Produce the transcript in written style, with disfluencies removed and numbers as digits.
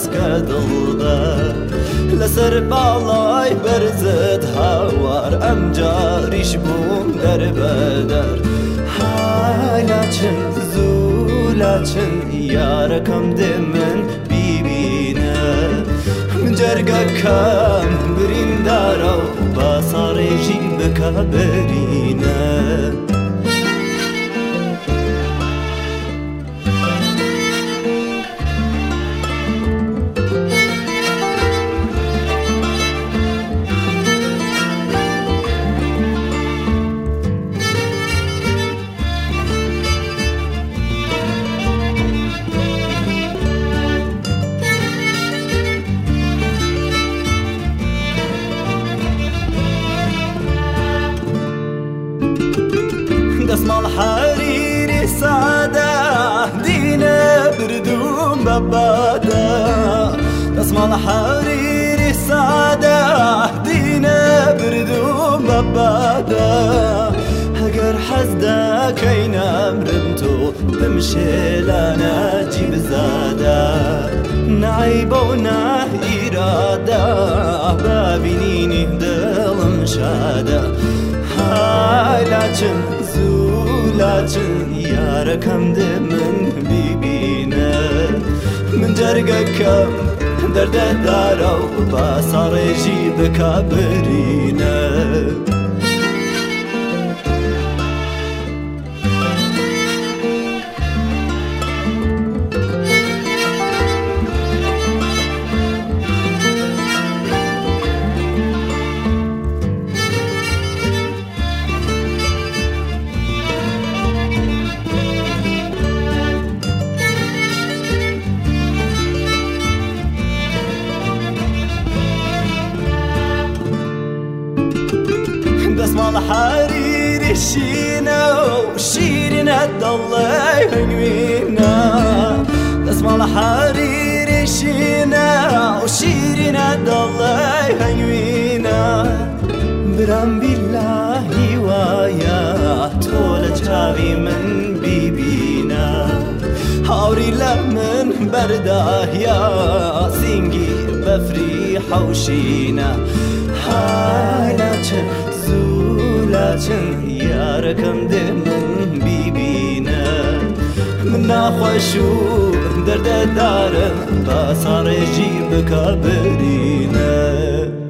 بەسکە دڵدا لەسەر باڵای بەرزت هاوار ئەم جاریش بووم دەربەدەر هالاچن زوو لاچن یارەکەم دێ من بیبینە من جەرگەکەم بریندارە و باسا ڕێژی بکە بەرینە دەسماڵ حەریری سادە دینە بردوم بە بادە دەسماڵ حەریری سادە دینە بردوم بە بادە ئەگەر حەز دەکەی نەمرم تۆ بمشێلانە جیبزادە نەعیبە و نەئیرادە ببینینی دڵم شادە هالاچن زوو لاچن یارەکەم دێ من بیبینە من جەرگەکەم دەردەدارە و باسا ڕێژی بکە بەرینە دەسماڵ حەریری شینە و شیرینە دڵی هەنوینە دەسماڵ حەریری شینە و شیرینە دڵی هەنوینە برام بیللاهی وایە تۆ لە چاوی من بیبینە هاوری لە من بەرداهیا سینگی بەفری حەوشینە هالاچن زوو لاچن یارەکەم دێ من بیبینە من ناخۆش و دەردەدارم باسا ڕێژی بکە بەرینە